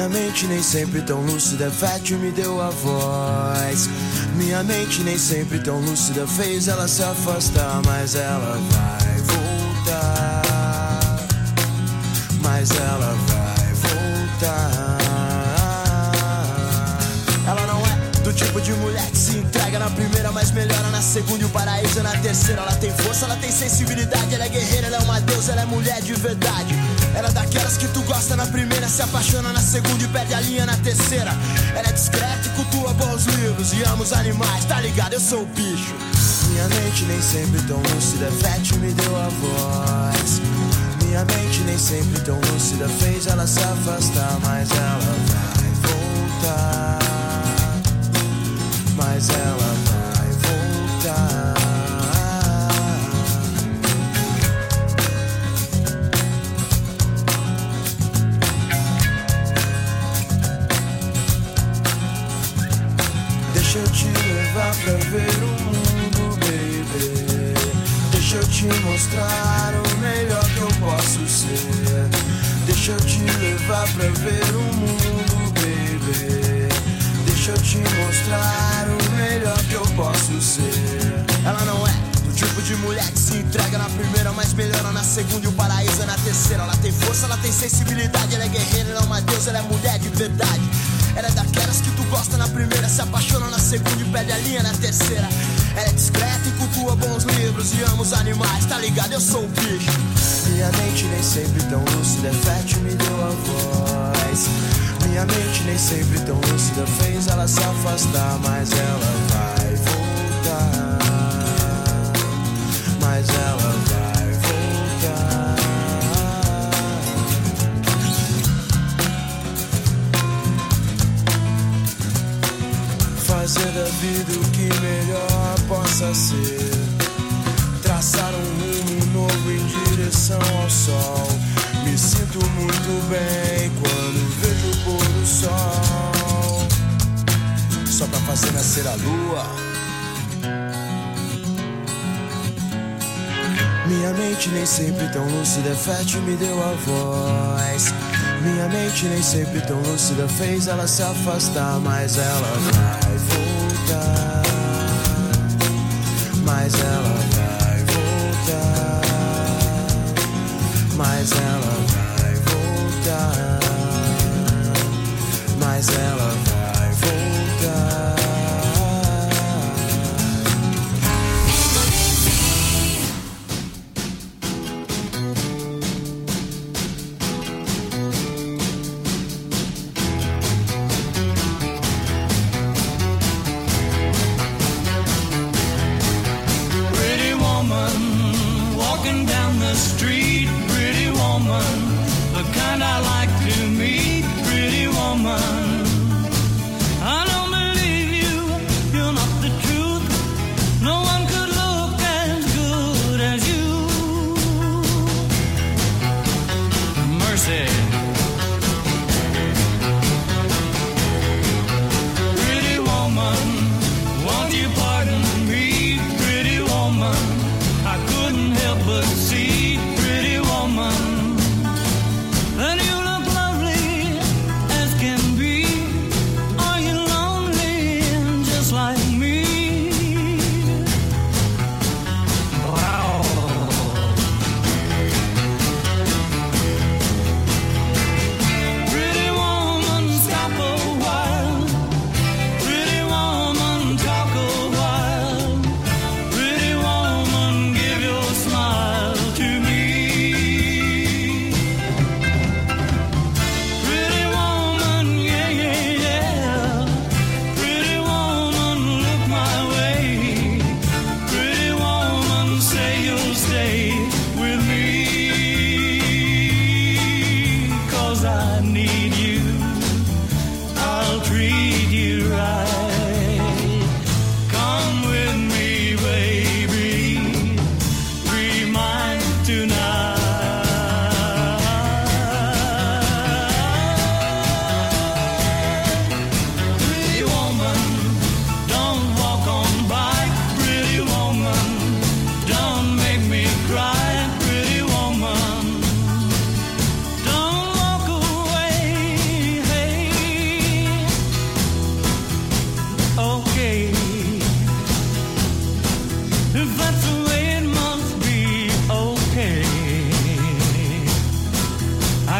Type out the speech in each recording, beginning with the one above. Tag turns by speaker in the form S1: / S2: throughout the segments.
S1: Minha mente nem sempre tão lúcida, fértil me deu a voz. Minha mente nem sempre tão lúcida, fez ela se afastar. Mas ela vai voltar. Mas ela vai voltar. Ela não é do tipo de mulher que se entrega na primeira, mas melhora na segunda e o paraíso é na terceira. Ela tem força, ela tem sensibilidade, ela é guerreira, ela é uma deusa, ela é mulher de verdade. Ela é daquelas que tu gosta na primeira, se apaixona na segunda e perde a linha na terceira. Ela é discreta e cultua bons livros e ama os animais, tá ligado? Eu sou o bicho. Minha mente nem sempre tão lúcida, fértil me deu a voz. Minha mente nem sempre tão lúcida, fez ela se afastar. Mas ela vai voltar. Mas ela vai voltar. Deixa eu te levar pra ver o mundo, baby. Deixa eu te mostrar o melhor que eu posso ser. Deixa eu te levar pra ver o mundo, baby. Deixa eu te mostrar o melhor que eu posso ser. Ela não é do tipo de mulher que se entrega na primeira, mas melhora na segunda e o paraíso é na terceira. Ela tem força, ela tem sensibilidade, ela é guerreira, ela é uma deusa, ela é mulher de verdade. Ela é daquelas que tu gosta na primeira, se apaixona na segunda e perde a linha na terceira. Ela é discreta e cultua bons livros e ama os animais, tá ligado? Eu sou o bicho. Minha mente nem sempre tão lúcida, fértil me deu a voz. Minha mente nem sempre tão lúcida, fez ela se afastar. Mas ela vai voltar. Mas ela vai voltar. Fazer da vida o que melhor possa ser. Traçar um rumo novo em direção ao sol. Me sinto muito bem quando vejo o pôr do sol. Só pra fazer nascer a lua. Minha mente nem sempre tão lúcida, fértil me deu a voz. Minha mente nem sempre tão lúcida, fez ela se afastar. Mas ela vai voltar. Mas ela vai voltar. Mas ela vai voltar. Mas ela vai voltar.
S2: To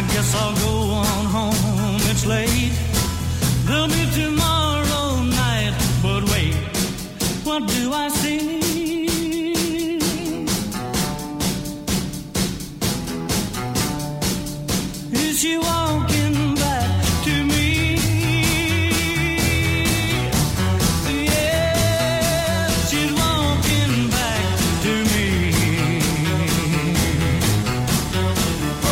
S2: guess I'll go on home, it's late. There'll be tomorrow night, but wait, what do I see? Is she walking back to me? Yes, she's walking back to me. Oh,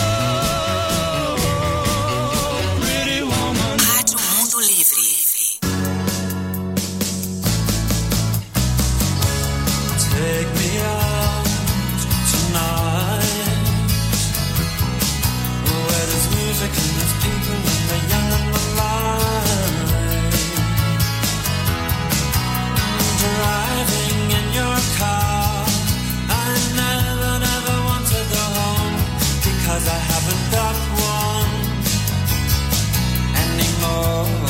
S2: pretty woman.
S3: Rádio Mundo Livre.
S1: Take me out tonight, where there's music and there's people and the young and the light. Driving in your car, I never want to go home, because I haven't got one anymore.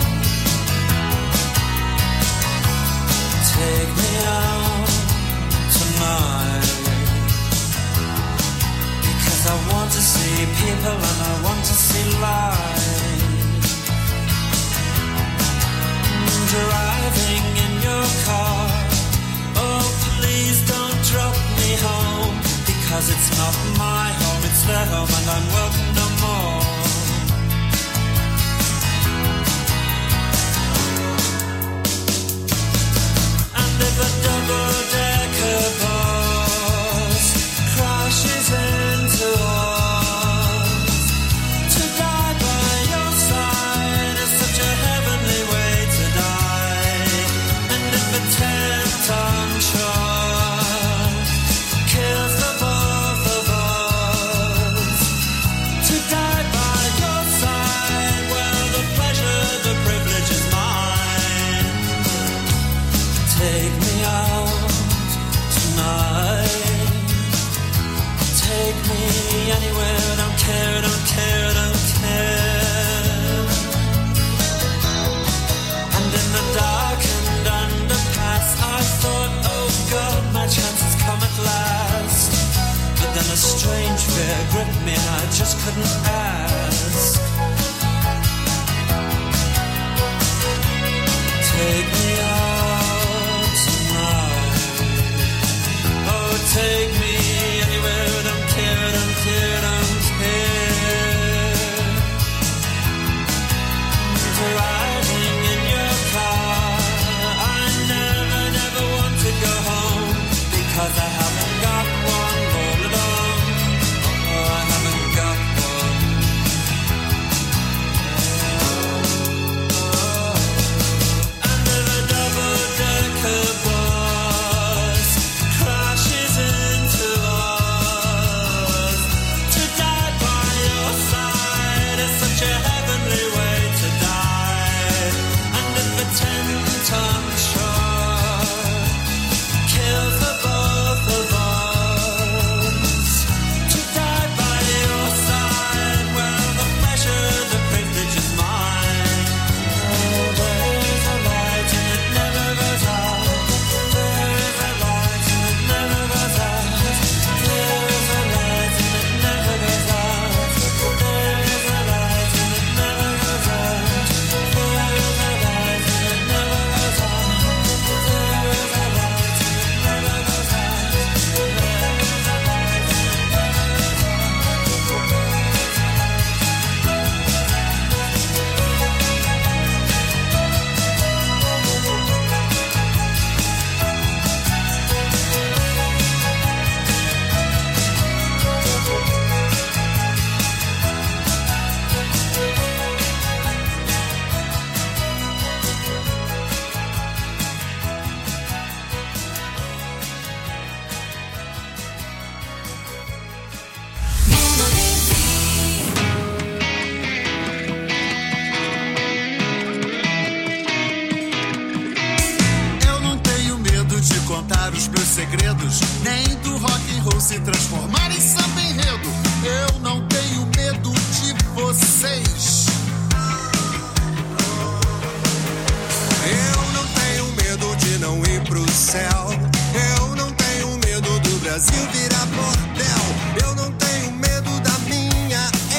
S1: Take me out tonight, because I want to see people and I want to see life. Driving in your car, oh please don't drop me home, because it's not my home, it's their home and I'm welcome no more. And if a double-decker bus crashes into us, to die by your side is such a heavenly way to die. And if a 10-ton truck kills the both of us, to die by your side, well, the pleasure, the privilege is mine. Take me out tonight. Take me anywhere, don't care, don't care, don't care. And in the darkened underpass, I thought, oh God, my chance has come at last. But then a strange fear gripped me and I just couldn't ask. Take me out tonight. Oh, take me anywhere, don't care, don't care, don't care. Driving in your car, I never want to go home, because I haven't got one all alone. Oh, I haven't got one. And if a double-decker bus crashes into us, to die by your side is such a heavenly way to die. And if a 10-ton truck kills the both of us, to die by your side, well, the pleasure, the privilege is mine. Oh, there's a light and it never goes out. There's a light and it never goes out. There's a light and it never goes out. There's a light and it never goes out. There's a light and it never goes out. There's a light and it never goes out. There's a light and it
S4: Eu não tenho medo de contar os meus segredos, nem do rock and roll se transformar em samba enredo. Eu não tenho medo de vocês. Eu não tenho medo de não ir pro céu. Eu não tenho medo do Brasil virar bordel. Eu não tenho medo da minha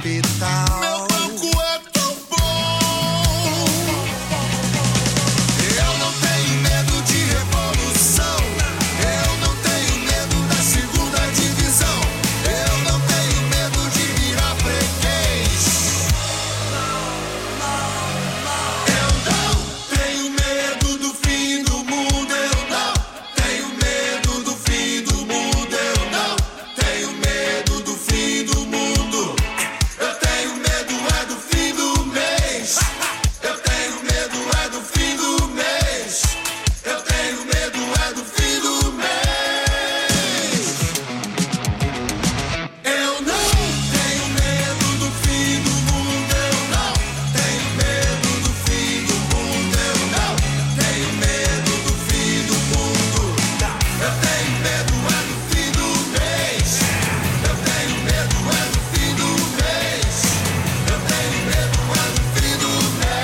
S4: capital. Meu banco é tão bom. Eu não tenho medo de revolução. Eu não tenho medo da segunda divisão. Eu não tenho medo de virar freguês. Eu não tenho medo do fim do mundo. Eu não tenho medo do fim do mundo. Eu não tenho medo do fim do mundo. Eu tenho medo é do fim do mês. Eu tenho medo é do fim do mês. Eu tenho medo é do fim do mês. Eu não tenho medo do fim do mundo. Eu não tenho medo do fim do mundo. Eu não tenho medo do fim do mundo. Eu tenho medo é do fim do mês. Eu tenho medo é do fim do mês. Eu tenho medo é do fim do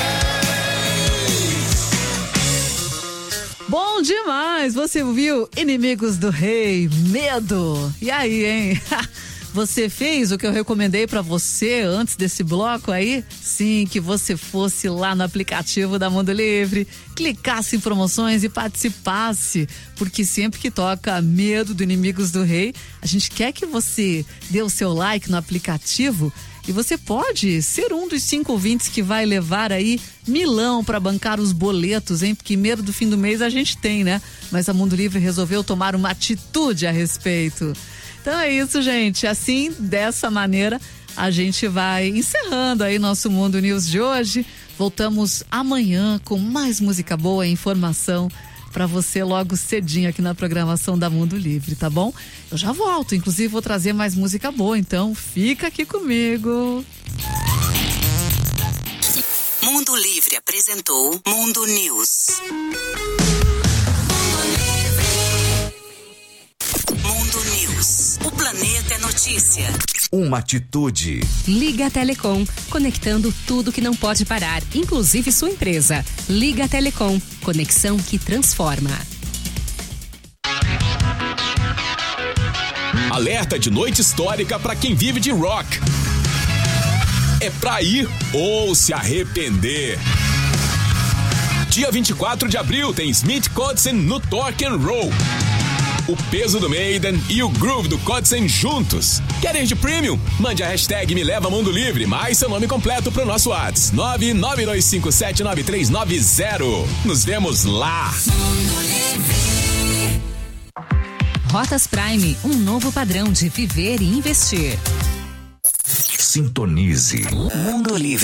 S4: mês.
S3: Bom demais! Você ouviu Inimigos do Rei, Medo. E aí, hein? Você fez o que eu recomendei pra você antes desse bloco aí? Sim, que você fosse lá no aplicativo da Mundo Livre, clicasse em promoções e participasse, porque sempre que toca Medo do Inimigos do Rei, a gente quer que você dê o seu like no aplicativo e você pode ser um dos 5 ouvintes que vai levar aí milão pra bancar os boletos, hein? Porque medo do fim do mês a gente tem, né? Mas a Mundo Livre resolveu tomar uma atitude a respeito. Então é isso, gente. Assim, dessa maneira, a gente vai encerrando aí nosso Mundo News de hoje. Voltamos amanhã com mais música boa e informação para você logo cedinho aqui na programação da Mundo Livre, tá bom? Eu já volto, inclusive vou trazer mais música boa, então fica aqui comigo.
S5: Mundo Livre apresentou Mundo News. Mundo News. O planeta é notícia.
S6: Uma atitude.
S7: Liga Telecom, conectando tudo que não pode parar, inclusive sua empresa. Liga Telecom, conexão que transforma.
S8: Alerta de noite histórica para quem vive de rock. É pra ir ou se arrepender. Dia 24 de abril tem Smith Kotzen no Torque and Roll. O peso do Maiden e o groove do Kotzen juntos. Quer ir de premium? Mande a hashtag Me Leva Mundo Livre, mais seu nome completo pro nosso WhatsApp 992579390. Nos vemos lá.
S7: Rotas Prime, um novo padrão de viver e investir.
S6: Sintonize.
S5: Mundo Livre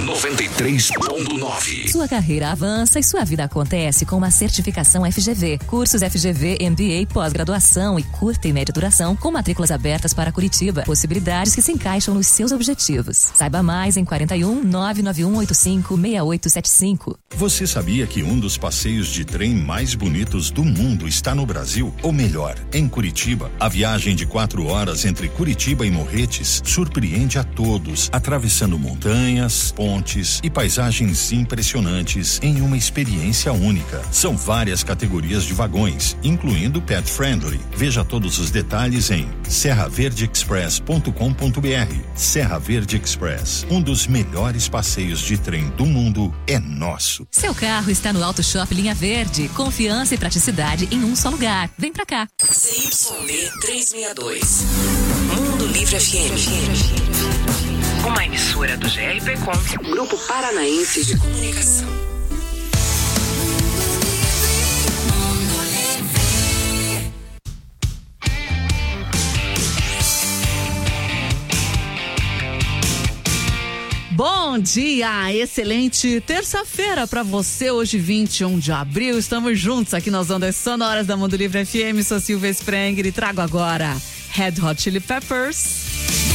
S6: 93.9.
S7: Sua carreira avança e sua vida acontece com uma certificação FGV. Cursos FGV, MBA, pós-graduação e curta e média duração, com matrículas abertas para Curitiba. Possibilidades que se encaixam nos seus objetivos. Saiba mais em 41 99185 6875.
S9: Você sabia que um dos passeios de trem mais bonitos do mundo está no Brasil? Ou melhor, em Curitiba. A viagem de 4 horas entre Curitiba e Morretes surpreende a todos, atravessando montanhas, pontes e paisagens impressionantes em uma experiência única. São várias categorias de vagões, incluindo pet friendly. Veja todos os detalhes em serraverdeexpress.com.br. Serra Verde Express, um dos melhores passeios de trem do mundo, é nosso.
S7: Seu carro está no Auto Shop Linha Verde. Confiança e praticidade em um só lugar. Vem pra cá.
S5: CYB 362. Mundo Livre FM. Uma emissora do GRPcom, Grupo Paranaense de Comunicação.
S3: Bom dia, excelente terça-feira para você, hoje 21 de abril, estamos juntos aqui nas ondas sonoras da Mundo Livre FM, sou Silvia Sprenger e trago agora Red Hot Chili Peppers.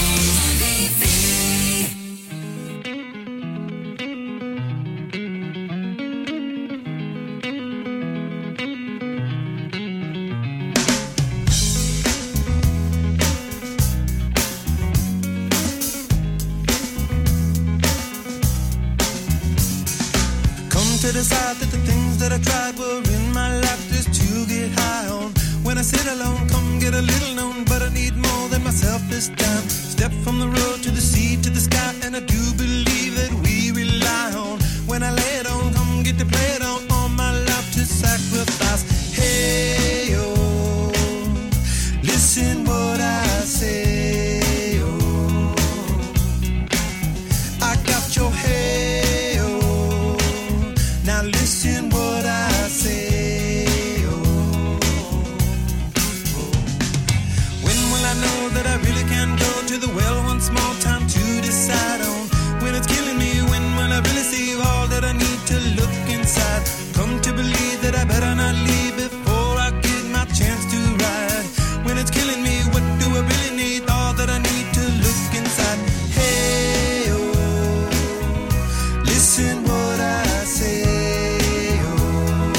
S1: Decide that the things that I tried were in my life just to get high on. When I sit alone, come get a little known, but I need more than myself this time. Step step from the road to the sea to the sky, and I do believe that we rely on. When I lay it on, come get to play it on. All my life to sacrifice. Hey, oh, listen what I say, oh. I got your hey, oh, now listen what I say, oh. When will I know that I really can go to the well once more? Time to decide on when it's killing me. When will I really see all that I need to look inside? Come to believe that I better not leave before I get my chance to ride. When it's killing me, what do I really need? All that I need to look inside. Hey, oh, listen what I say, oh.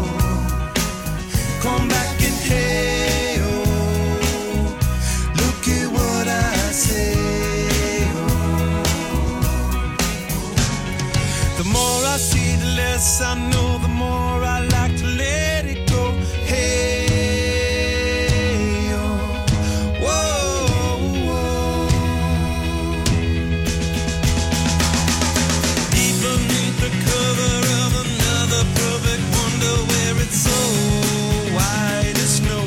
S1: Come back and hey, oh, look at what I say, oh. The more I see, the less I know, the more I like to let it go. Hey, oh, whoa, whoa. Deep beneath the cover of another perfect wonder, where it's so white as snow,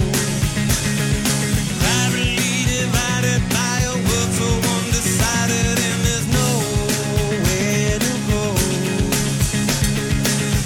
S1: privately divided by a world so undecided, and there's nowhere to go.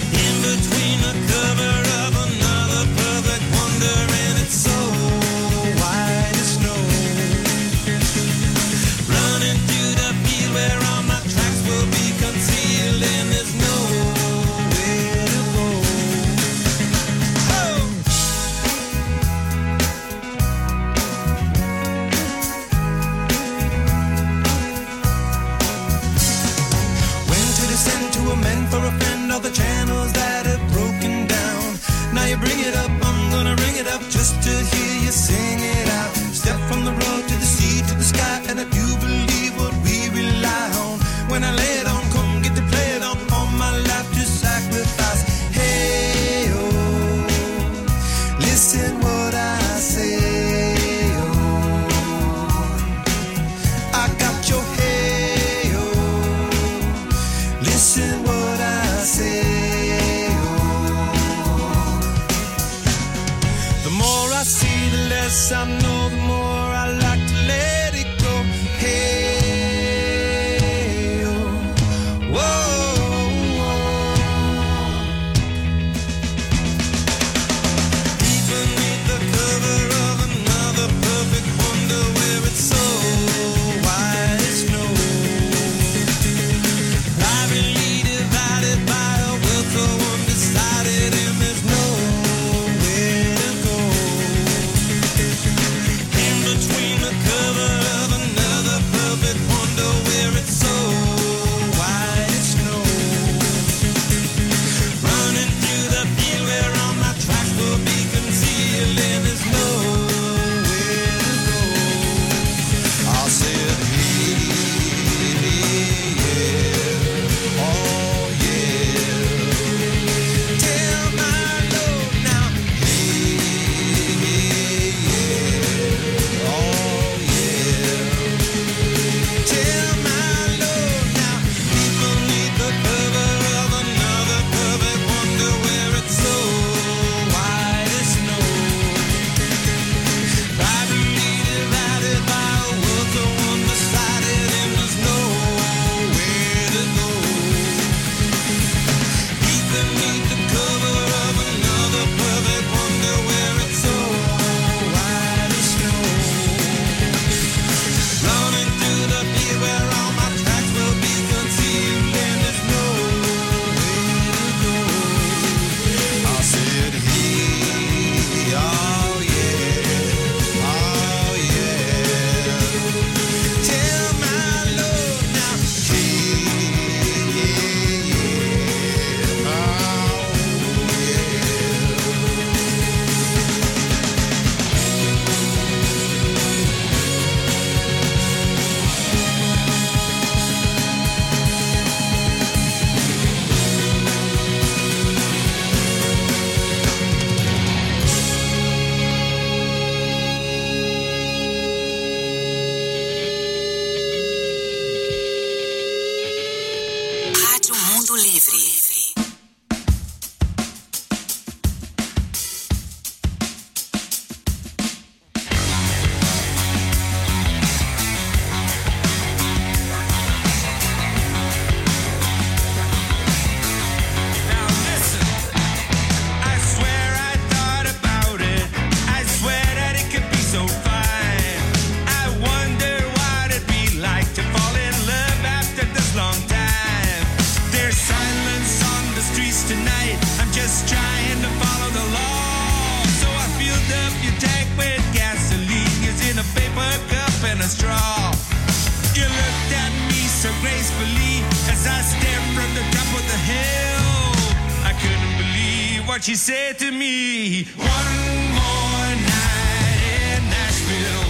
S1: as I stared from the top of the hill. I couldn't believe what she said to me. One more night in Nashville.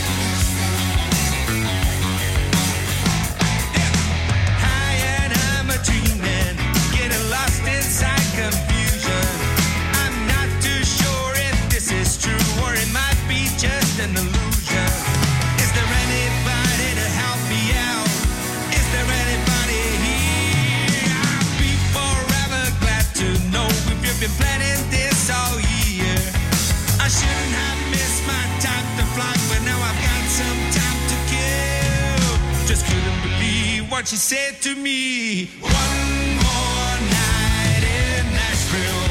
S1: High and I'm a dreaming, getting lost inside confusion. I'm not too sure if this is true or it might be just an illusion. Is there anybody to help me out? Is there anybody here? I'll be forever glad to know if you've been planning this all year. I shouldn't have missed my time to fly, but now I've got some time to kill. Just couldn't believe what she said to me. One more night in Nashville.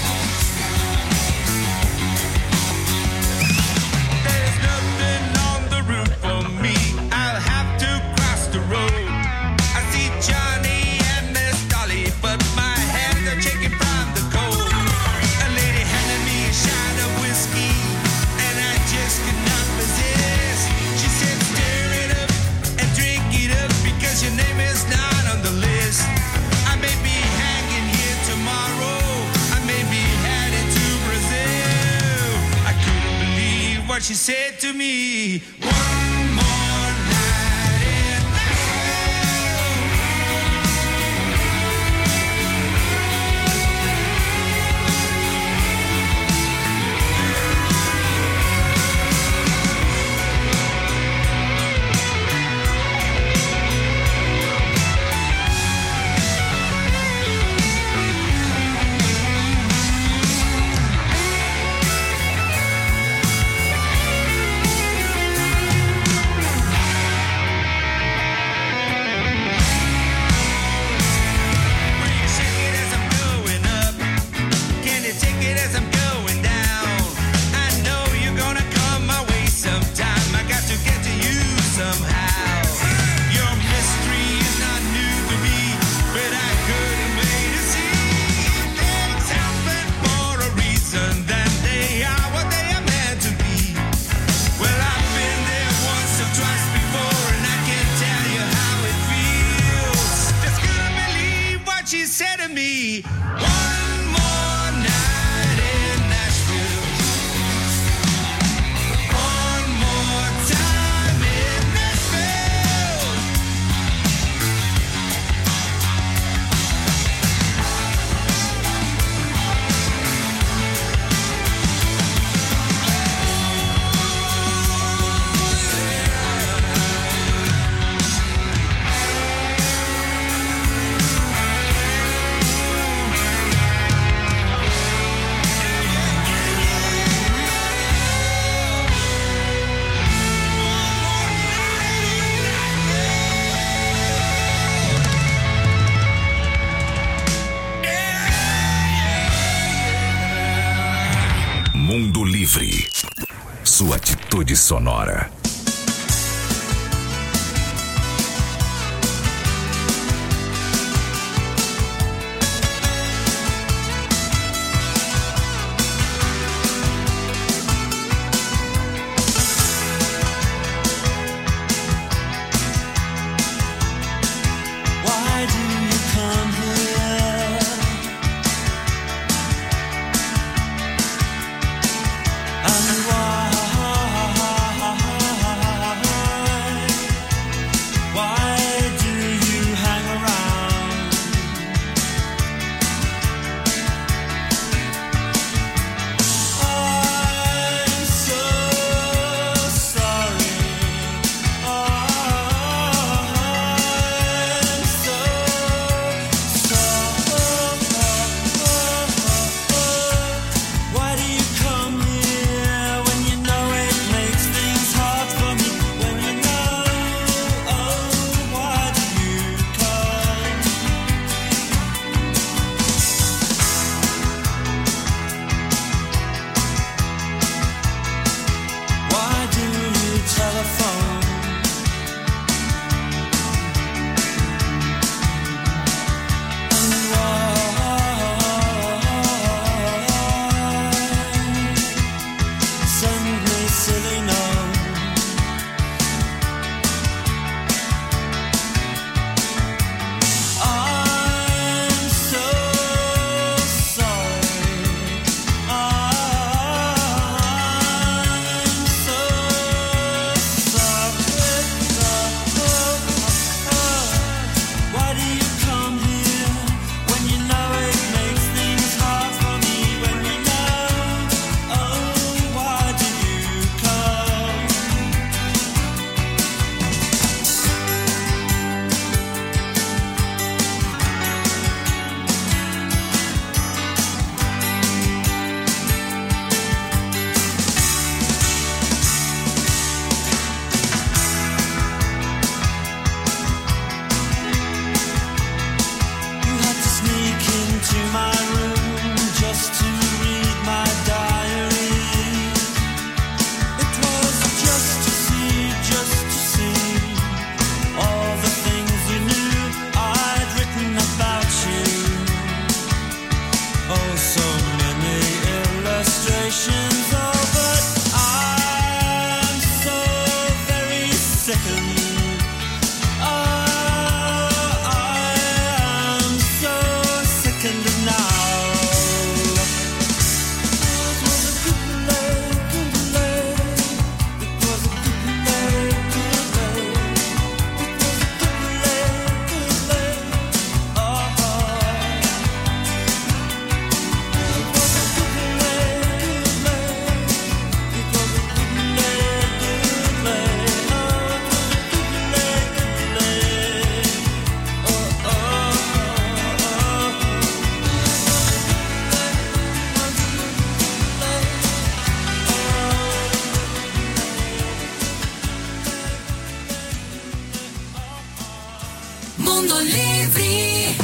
S1: There's nothing on the route for me. I'll have to cross the road. I see Johnny and Miss Dolly, but my hands are shaking from the cold. A lady handed me a shot of whiskey, and I just could not resist. She said, stir it up and drink it up, because your name is not on the list. I may be hanging here tomorrow. I may be headed to Brazil. I couldn't believe what she said to me. One more night in Will you shake it as I'm going up? Can you take it as I'm going down? I know you're gonna come my way sometime. I got to get to you somehow. Your mystery is not new to me, but I couldn't wait to see. Things happen for a reason, then they are what they are meant to be. Well, I've been there once or twice before, and I can't tell you how it feels. Just couldn't believe what she said to me. One more night in Nashville. One more time in Nashville.
S6: Mundo Livre. Sua atitude sonora.
S1: Why do you come here? And why
S5: Mundo Livre.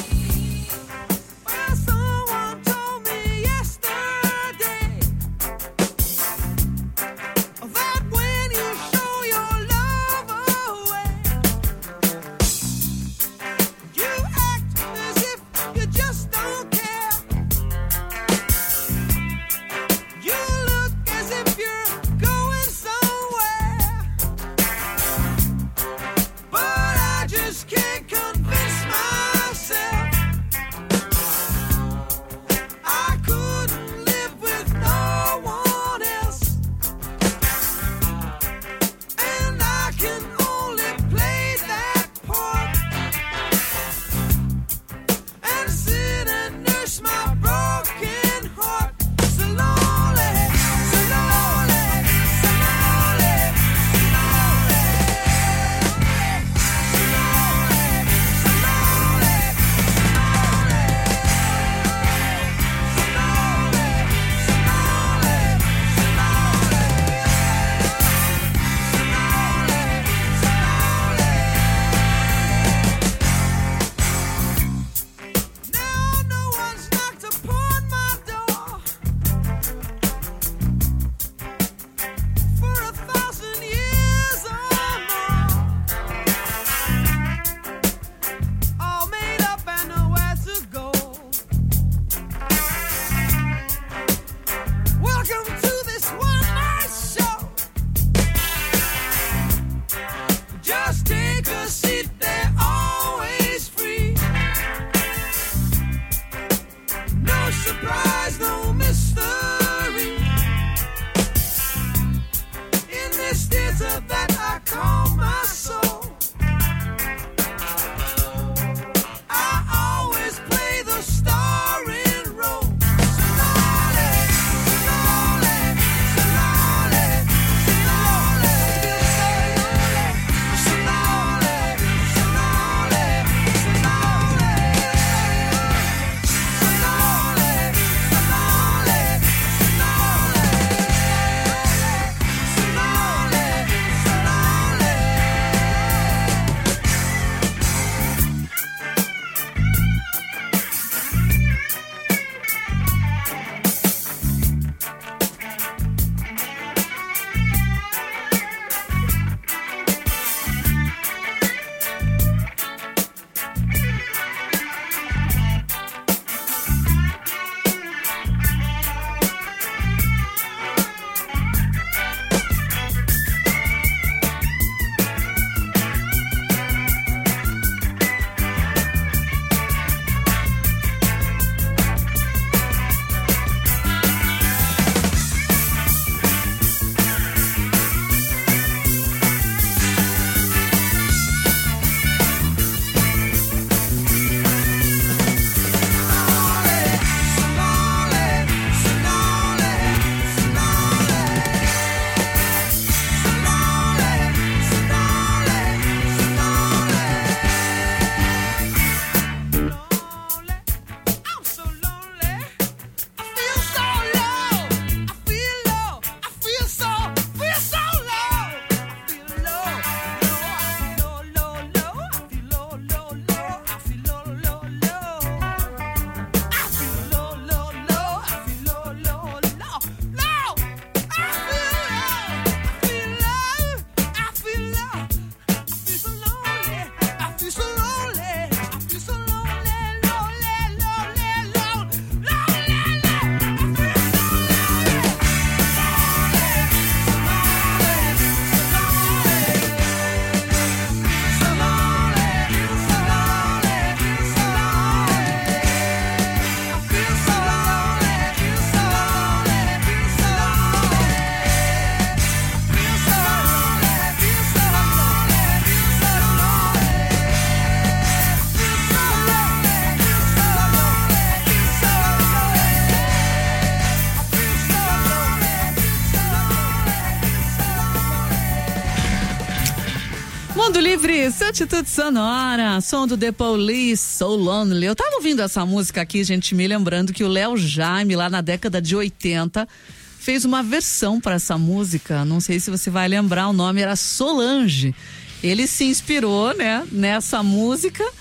S3: Mundo Livre, sua atitude sonora, som do The Police, So Lonely. Eu tava ouvindo essa música aqui, gente, me lembrando que o Léo Jaime, lá na década de 80, fez uma versão para essa música. Não sei se você vai lembrar, o nome era Solange. Ele se inspirou, né, nessa música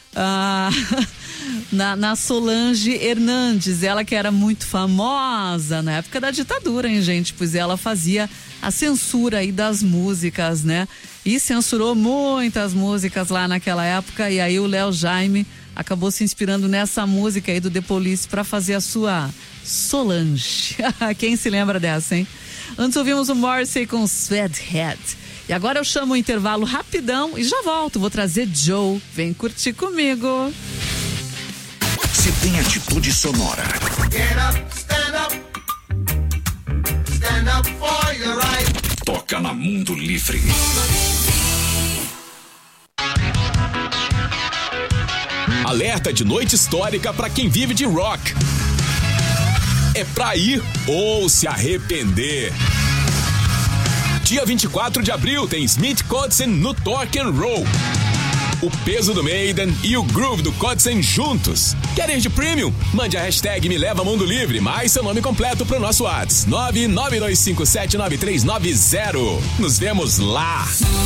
S3: na Solange Hernandes, ela que era muito famosa na época da ditadura, hein, gente? Pois ela fazia a censura aí das músicas, né? E censurou muitas músicas lá naquela época, e aí o Léo Jaime acabou se inspirando nessa música aí do The Police para fazer a sua Solange. Quem se lembra dessa, hein? Antes ouvimos o Morrissey com Sweathead. E agora eu chamo o intervalo rapidão e já volto. Vou trazer Joe. Vem curtir comigo.
S6: Se tem atitude sonora.
S1: Get up, stand up. Stand up for your right.
S6: Toca na Mundo Livre.
S8: Alerta de noite histórica para quem vive de rock. É pra ir ou se arrepender. Dia 24 de abril tem Smith Kotzen no Talk and Roll. O peso do Maiden e o groove do Kotzen juntos. Quer ir de premium? Mande a hashtag Me Leva Mundo Livre, mais seu nome completo pro nosso WhatsApp 992579390. Nos vemos lá.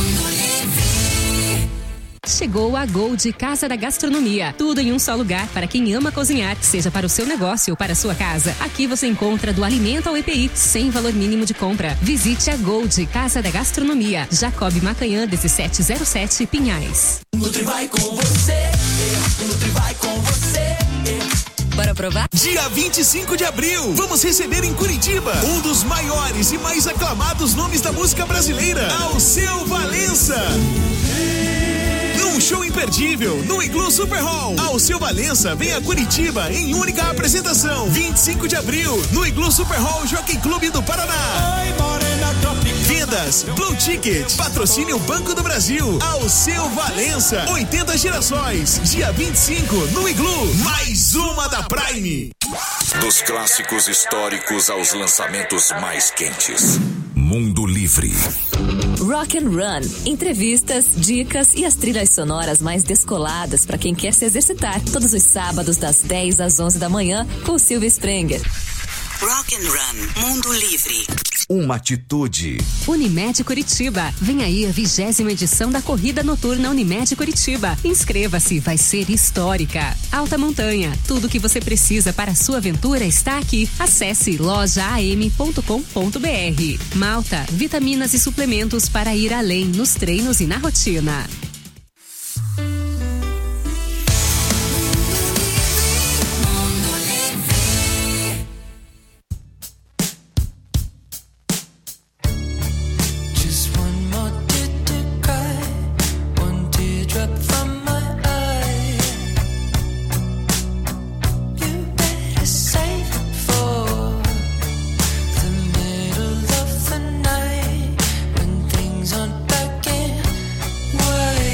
S7: Chegou a Gold Casa da Gastronomia. Tudo em um só lugar para quem ama cozinhar, seja para o seu negócio ou para a sua casa. Aqui você encontra do alimento ao EPI, sem valor mínimo de compra. Visite a Gold Casa da Gastronomia, Jacob Macanhã, 1707, Pinhais.
S1: Nutri vai com você, Nutri vai com você.
S7: Bora provar?
S10: Dia 25 de abril, vamos receber em Curitiba um dos maiores e mais aclamados nomes da música brasileira, Alceu Valença. Um show imperdível no Iglu Super Hall. Alceu Valença vem a Curitiba em única apresentação. 25 de abril no Iglu Super Hall Jockey Clube do Paraná. Vendas Blue Ticket. Patrocínio Banco do Brasil. Alceu Valença. 80 gerações. Dia 25 no Iglu. Mais uma da Prime.
S6: Dos clássicos históricos aos lançamentos mais quentes. Mundo Livre.
S7: Rock and Run. Entrevistas, dicas e as trilhas sonoras mais descoladas para quem quer se exercitar. Todos os sábados das 10 às 11 da manhã com Silvia Sprenger.
S5: Rock and Run. Mundo Livre.
S6: Uma atitude.
S7: Unimed Curitiba. Vem aí a 20ª edição da Corrida Noturna Unimed Curitiba. Inscreva-se, vai ser histórica. Alta Montanha. Tudo que você precisa para a sua aventura está aqui. Acesse lojaam.com.br. Malta. Vitaminas e suplementos para ir além nos treinos e na rotina.
S1: Why?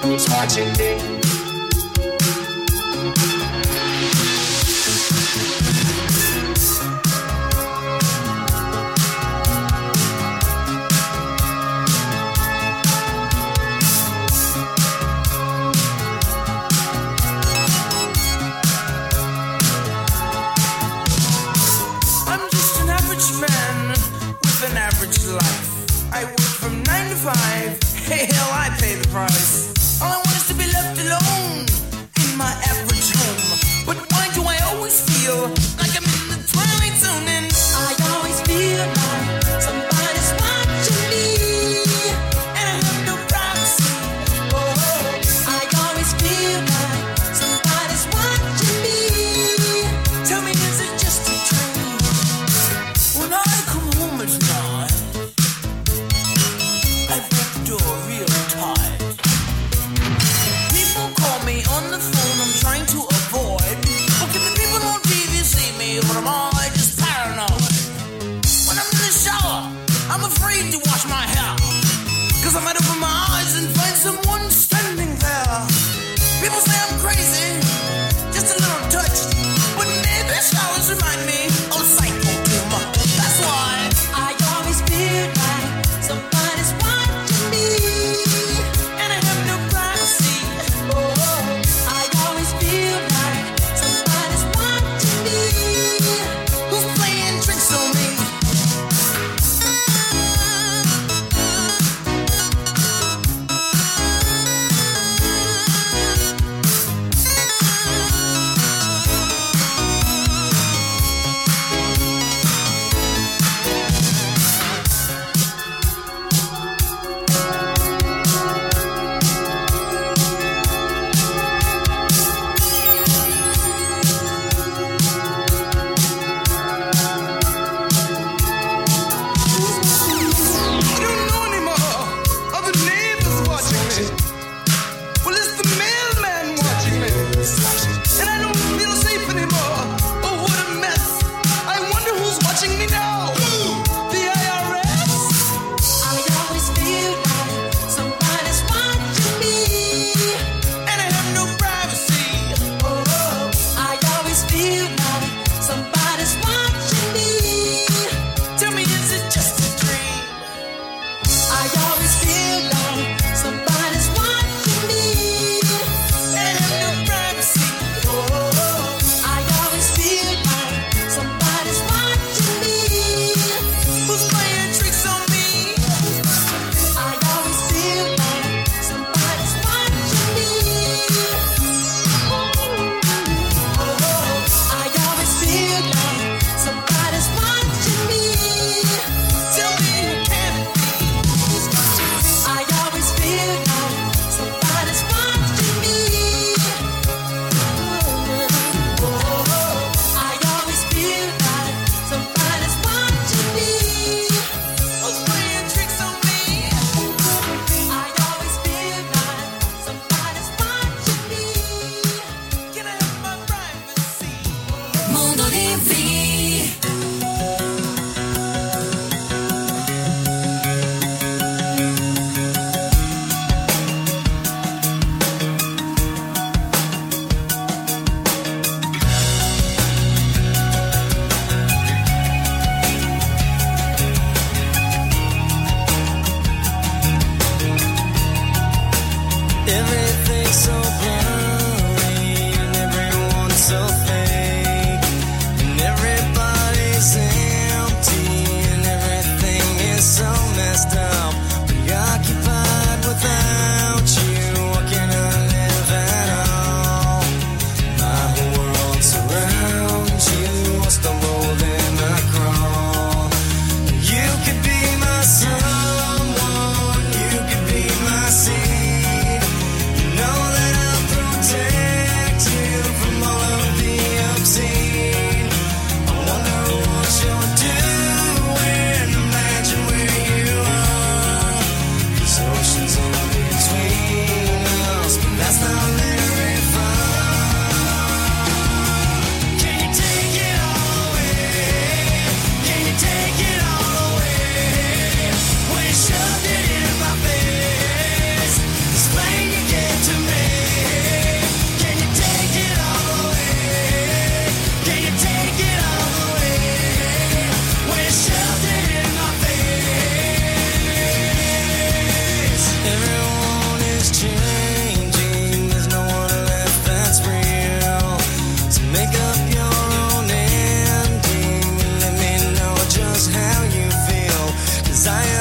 S1: who's watching me.
S11: Hey, hell, I pay the price. All I want is to be left alone in my average home. But why do I always feel like I'm in the twilight zone? And I always feel like somebody's watching me, and I have no privacy. Oh, I always feel like somebody's watching me. Tell me, is it just a dream? When I come home at night, I break the door real tight. People call me on the phone, I'm trying to avoid. But can the people on TV see me, or am I just paranoid? When I'm in the shower, I'm afraid to wash my hair, 'cause I might open my eyes and find someone standing there. People say I'm crazy, just a little touched, but maybe showers remind me of psycho too much. That's why I always feel like somebody's watching me, and I have no privacy. Oh, I always feel like somebody's watching me. Who's playing tricks on me? I don't know anymore. Are the neighbors watching me? Well, it's the mailman watching me. And I don't feel safe anymore. Oh, what a mess. I wonder who's watching me now. The IRS? I always feel like somebody's watching me, and I have no privacy. Oh, I always feel like somebody's watching me. Tell me, is it just a dream? I always feel like somebody's watching me, and I have no privacy. Oh, I always feel like somebody's watching me. Who's playing tricks on me? I always feel like somebody's watching me. Oh, I always feel like somebody's watching me. Tell me who can it be? I always feel like somebody's watching me. Oh, I always feel like somebody's watching me. Who's playing tricks on me? I always feel like somebody's watching me. Can I have my privacy?
S5: Mundo Livre.
S1: Everything's so blurry and everyone's so fake, and everybody's empty and everything is so messed up. Preoccupied without you, what can I live at all? My whole world surrounds you, I stumble then I crawl. You could be my someone, you could be my seed. You know that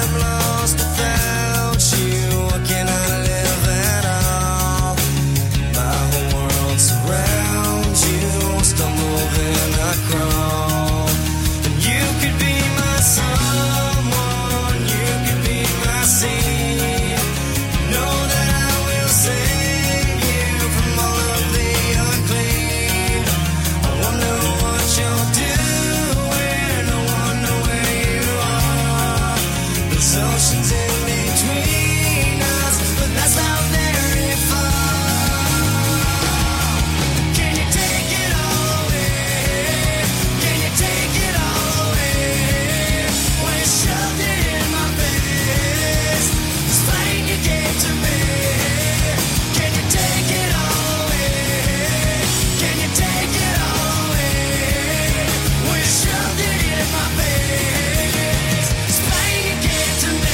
S1: I'm lost without you. I cannot live at all. My whole world surrounds you. Stumble then I crawl. And you could be my someone. You could be my seed. Know that I will save you from all of the unclean. I wonder what you'll do. Oceans in between us, but that's not very far. Can you take it all away? Can you take it all away? When you shoved it in my face, this pain you gave to me. Can you take it all away? Can you take it all away? When you shoved it in my face, this pain you gave to me.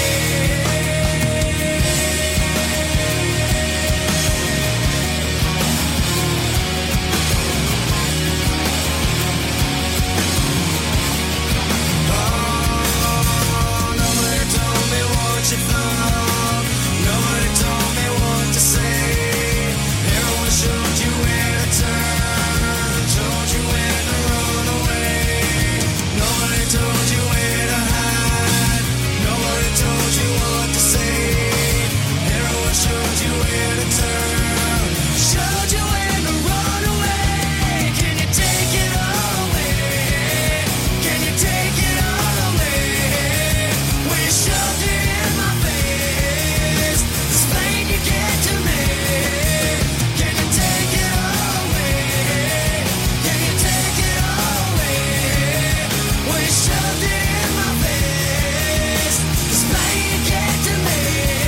S1: Nobody told me what you thought. Nobody told me what to say. Everyone showed you where to turn, told you where to run away. Nobody told you where to hide. Nobody told you what to say. Everyone showed you where to turn, showed you where to run away. Can you take it all away? Can you take it all away? When you shoved it in my face, this pain you get to me. Can you take it all away? Can you take it all away? When you shoved it in my face, this pain you get to me.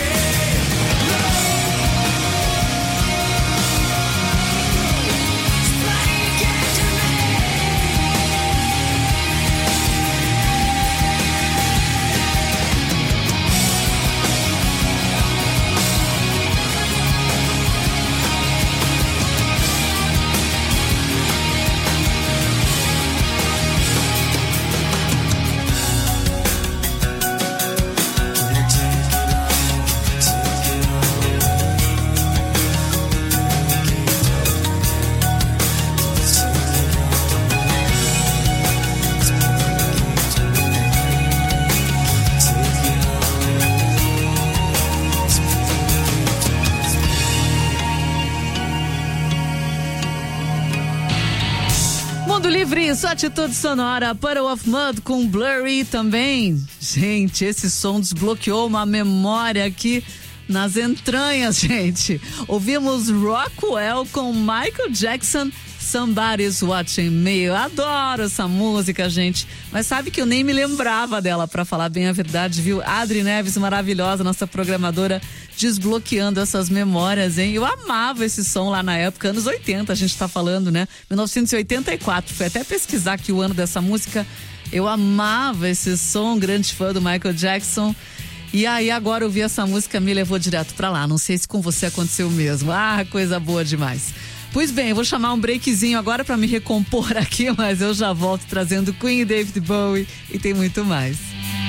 S3: Mundo Livre, sua atitude sonora, Puddle of Mud com Blurry também. Gente, esse som desbloqueou uma memória aqui nas entranhas, gente. Ouvimos Rockwell com Michael Jackson, Somebody's Watching Me. Eu adoro essa música, gente. Mas sabe que eu nem me lembrava dela, pra falar bem a verdade, viu? Adri Neves, maravilhosa, nossa programadora, desbloqueando essas memórias, hein? Eu amava esse som lá na época, anos 80, a gente tá falando, né? 1984. Fui até pesquisar aqui o ano dessa música. Eu amava esse som, grande fã do Michael Jackson. E aí agora ouvir essa música me levou direto pra lá. Não sei se com você aconteceu mesmo. Ah, coisa boa demais. Pois bem, eu vou chamar um breakzinho agora pra me recompor aqui, mas eu já volto trazendo Queen e David Bowie e tem muito mais.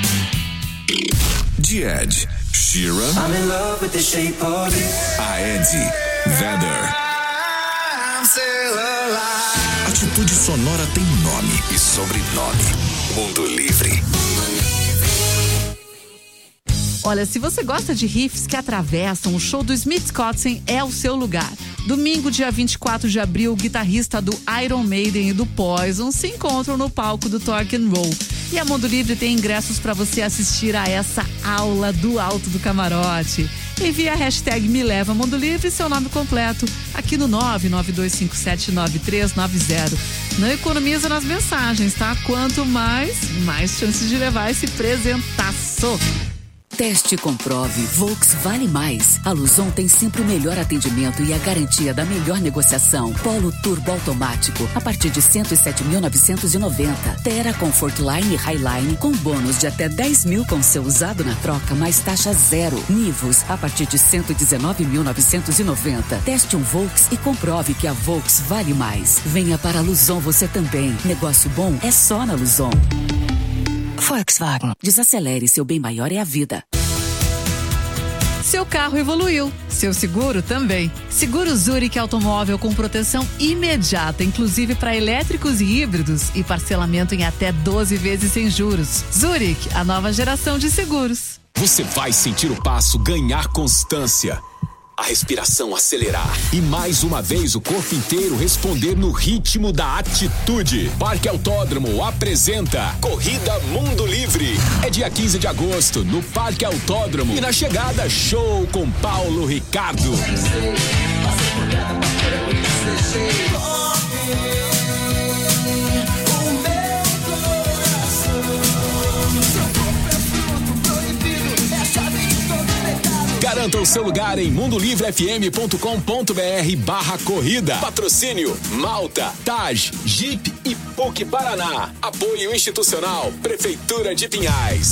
S6: De Ed Sheeran
S1: I'm in love with the shape of you.
S6: a Eddie Vedder.
S1: I'm still alive.
S6: Atitude sonora tem nome e sobrenome. Mundo Livre.
S3: Olha, se você gosta de riffs que atravessam, o show do Smith Kotzen é o seu lugar. Domingo, dia 24 de abril, o guitarrista do Iron Maiden e do Poison se encontram no palco do Talk and Roll. E a Mundo Livre tem ingressos para você assistir a essa aula do alto do camarote. Envie a hashtag Me Leva Mundo Livre e seu nome completo aqui no 992579390. Não economiza nas mensagens, tá? Quanto mais chances de levar esse presentaço.
S7: Teste e comprove. Volks vale mais. A Luzon tem sempre o melhor atendimento e a garantia da melhor negociação. Polo Turbo automático a partir de 107.990. Terra Comfort Line e Highline com bônus de até 10 mil com seu usado na troca mais taxa zero. Nivus a partir de 119.990. Teste um Volks e comprove que a Volks vale mais. Venha para a Luzon você também. Negócio bom é só na Luzon.
S5: Volkswagen. Desacelere, seu bem maior é a vida.
S3: Seu carro evoluiu, seu seguro também. Seguro Zurich Automóvel com proteção imediata, inclusive para elétricos e híbridos e parcelamento em até 12 vezes sem juros. Zurich, a nova geração de seguros.
S8: Você vai sentir o passo ganhar constância, a respiração acelerar e mais uma vez o corpo inteiro responder no ritmo da atitude. Parque Autódromo apresenta Corrida Mundo Livre. É dia 15 de agosto no Parque Autódromo e na chegada show com Paulo Ricardo. Garanta o seu lugar em mundolivrefm.com.br/corrida. Patrocínio Malta, Taj, Jeep e PUC Paraná. Apoio institucional Prefeitura de Pinhais.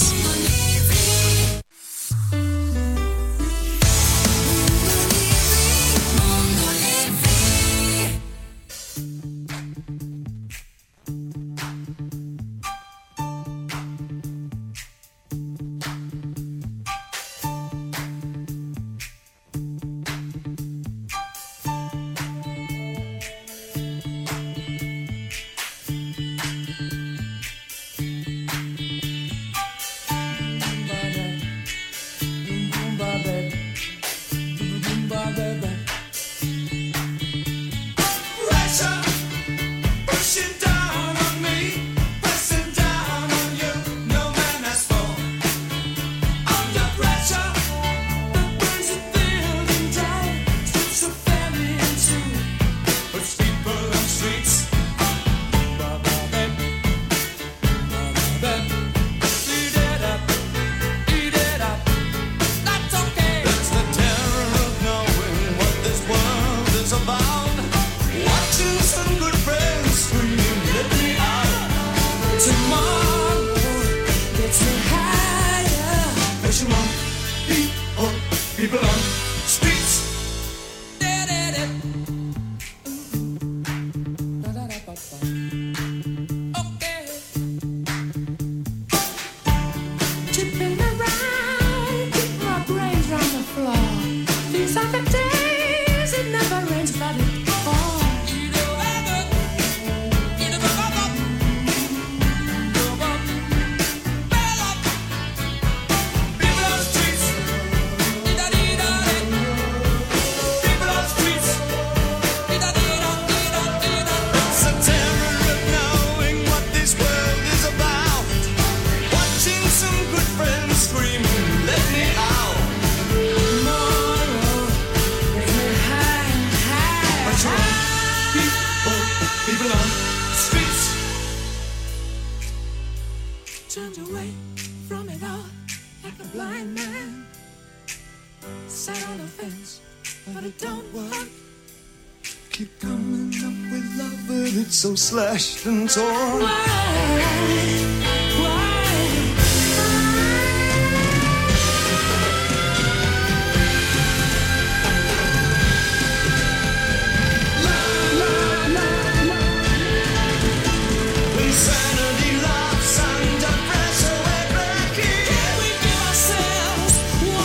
S1: So slashed and torn.